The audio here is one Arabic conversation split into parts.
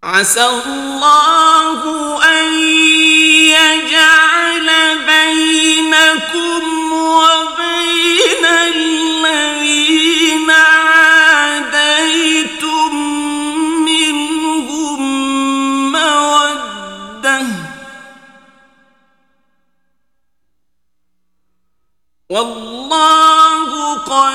عسى الله أن يجعل بينكم وبين الذين عاديتم منهم مودة والله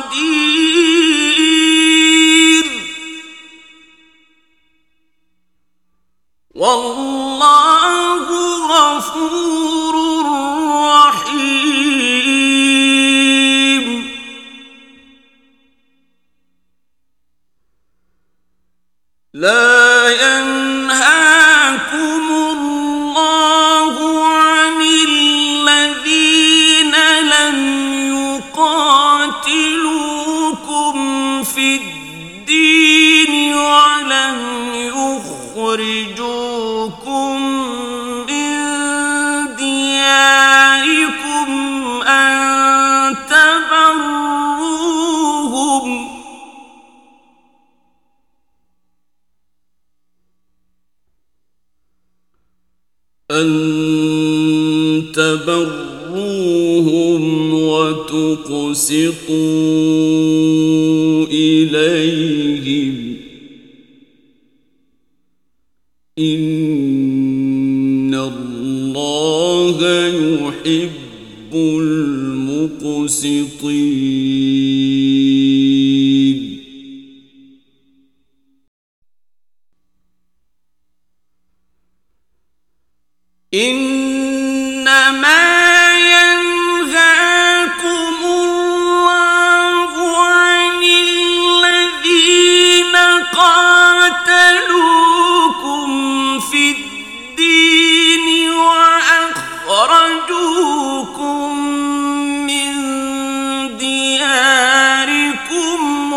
قدير والله غفور رحيم. لا ينهاكم الله عن الذين لم يقاتلوكم في الدين ولم يخرجوكم من دياركم أن تبروهم وتقسطوا إليهم إن الله يحب المقسطين. إنما ينهاكم الله عن الذين قاتلوكم في الدين وأخرجوكم من دياركم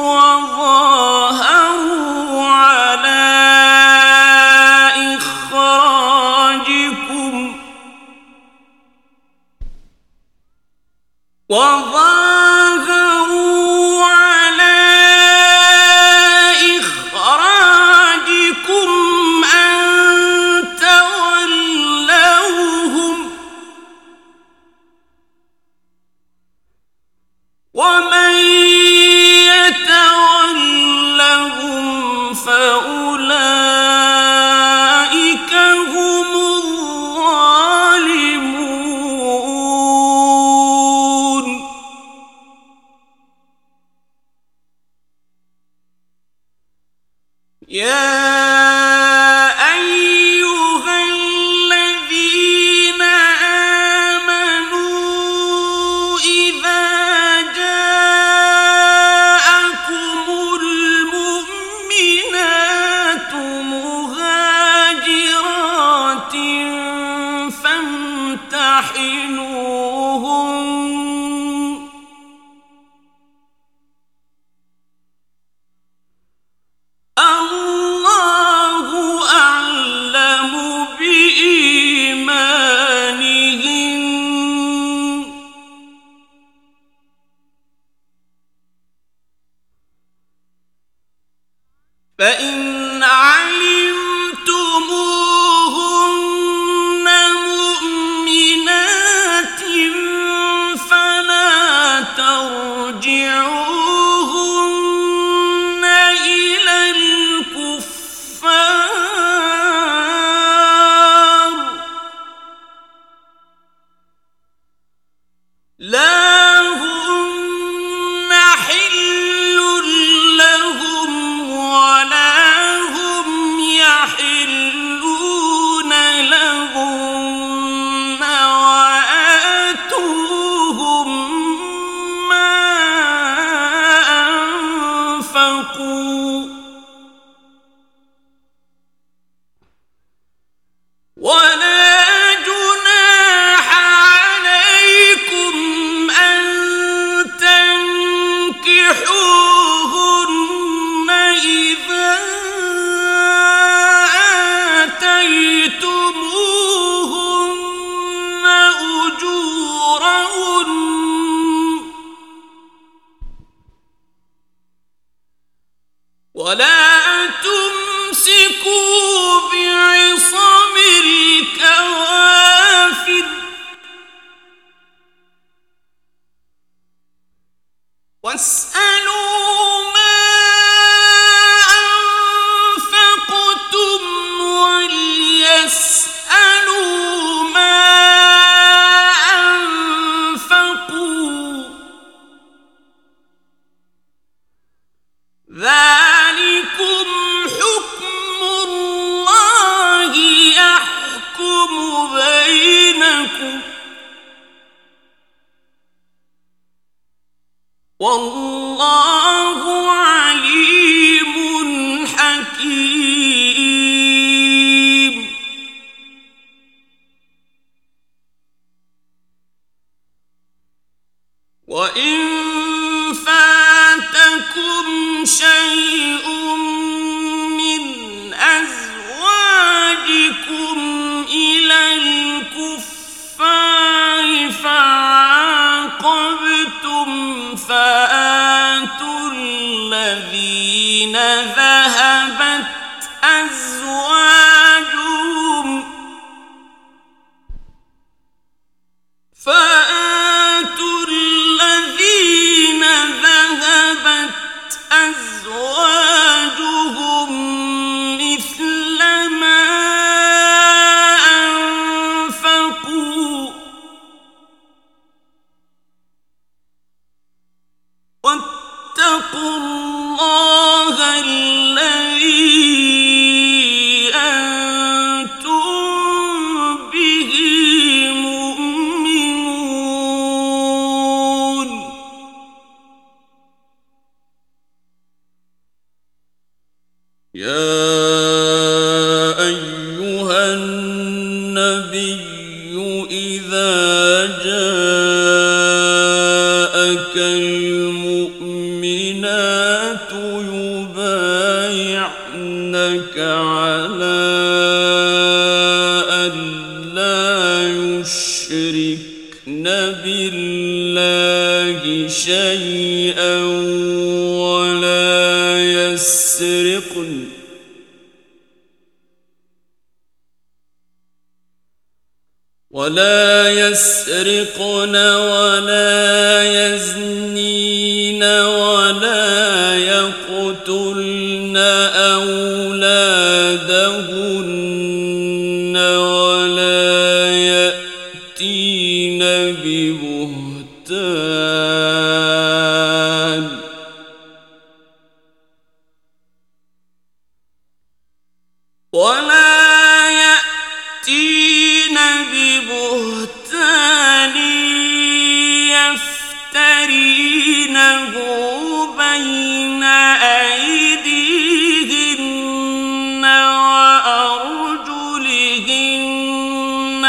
وظاهروا على إخراجكم أن تولوهم ومن يتولهم فأولئك هم الظالمون. والله عليم حكيم. وإن فاتكم شيء من أزواجكم إلى الكفار فعاقبتم فآتوا الذين ذهبت أزواجهم مثل ما أنفقوا واتقوا الله الذي أنتم به مؤمنون. يا أيها النبي إذا جاءك المؤمنات يبايعنك على أن لا يشركن بالله شيئا ولا يسرقن ولا يزنين ولا يقتلن أولادهن ولا يأتين ببهتان يفترينه بين أيديهن وأرجلهن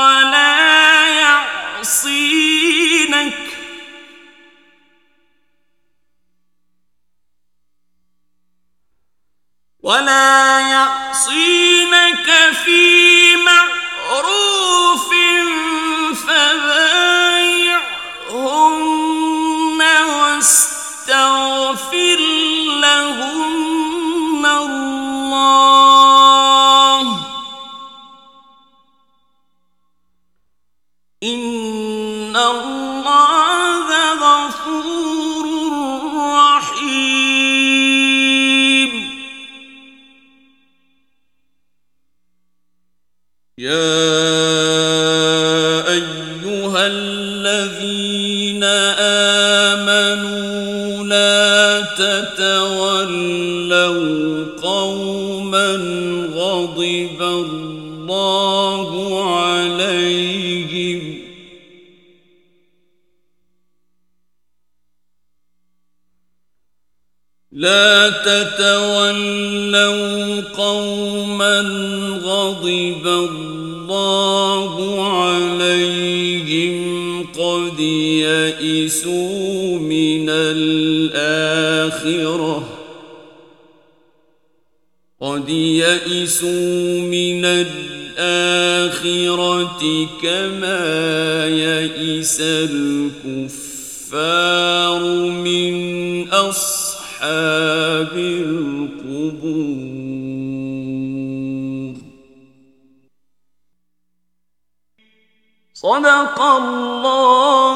ولا يعصينك في معروف فبايعهن واستغفر لهن الله إن الله غفور رحيم. يا أيها الذين آمنوا لا تتولوا قوما غضب الله عليهم لا تتولوا قوما غضب الله عليهم قد يئسوا من الآخرة كما يئس الكفار من أصحاب القبور. صدق الله